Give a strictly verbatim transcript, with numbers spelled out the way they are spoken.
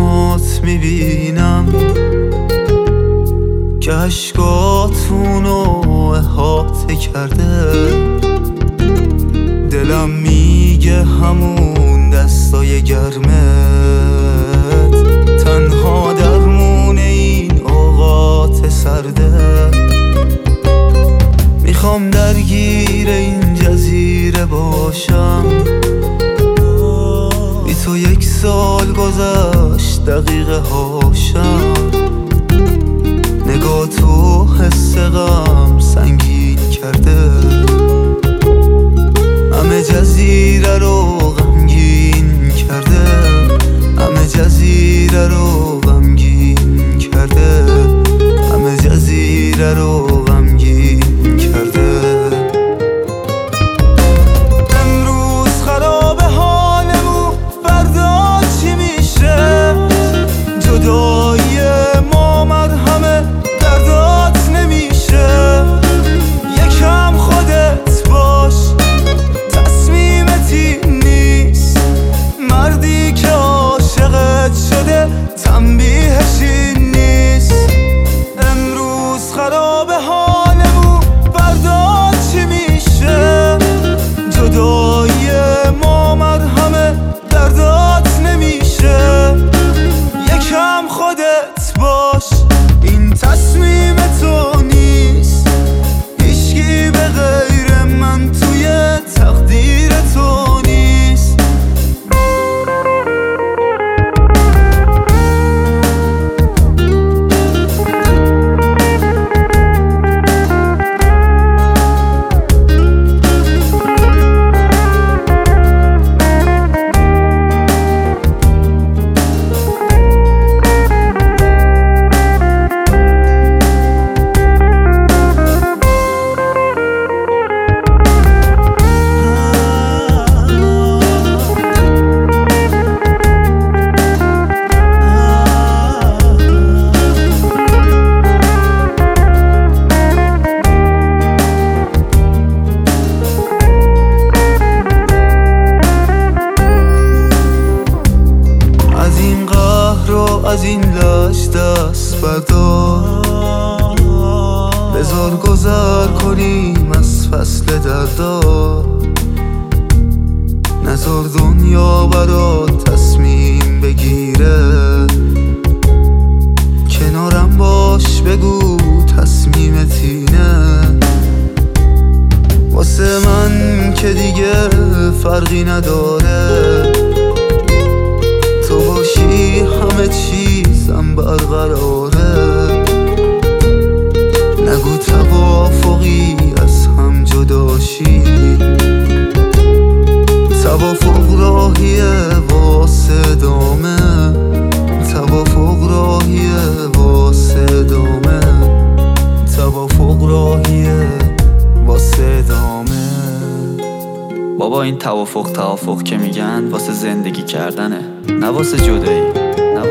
چشمات میبینم که عشقاتونو احاطه کرده. دلم میگه همون دستای گرمت تنها درمون این اوقات سرده. میخوام درگیر این جزیره باشم، بی تو یک سال گذشت دقیقه هاشم. نگاه تو حس غم سنگین کرده، همه جزیره رو غمگین کرده، همه جزیره رو غمگین کرده، همه جزیره رو غمگین کرده. امروز خراب حالمون، فردا چی میشه؟ جدایی ما مرهمه دردات نمیشه. یکم خودت باش، تصمیمتی نیست. مردی که عاشقت شده تنبیهش این نیست. امروز خراب حالمون، فردا چی میشه؟ جدایی ما مرهمه دردات نمیشه. یکم خودت باش، این تصمیم تو نیست. هیچکی به غیر من توی تقدیر تو نیست. از این لاش دست بردار، بذار گذر کنیم از فصل دردا. نذار دنیا برات تصمیم بگیره، کنارم باش بگو تصمیمت اینه. واسه من که دیگه فرقی نداره، تو باشی همه چیزم برقراره. نگو توافقی از هم جداشی، توافق راهیه واسه دامه، توافق راهیه واسه دامه، توافق راهیه واسه دامه. بابا این توافق توافق که میگن واسه زندگی کردنه، نه واسه جدایی.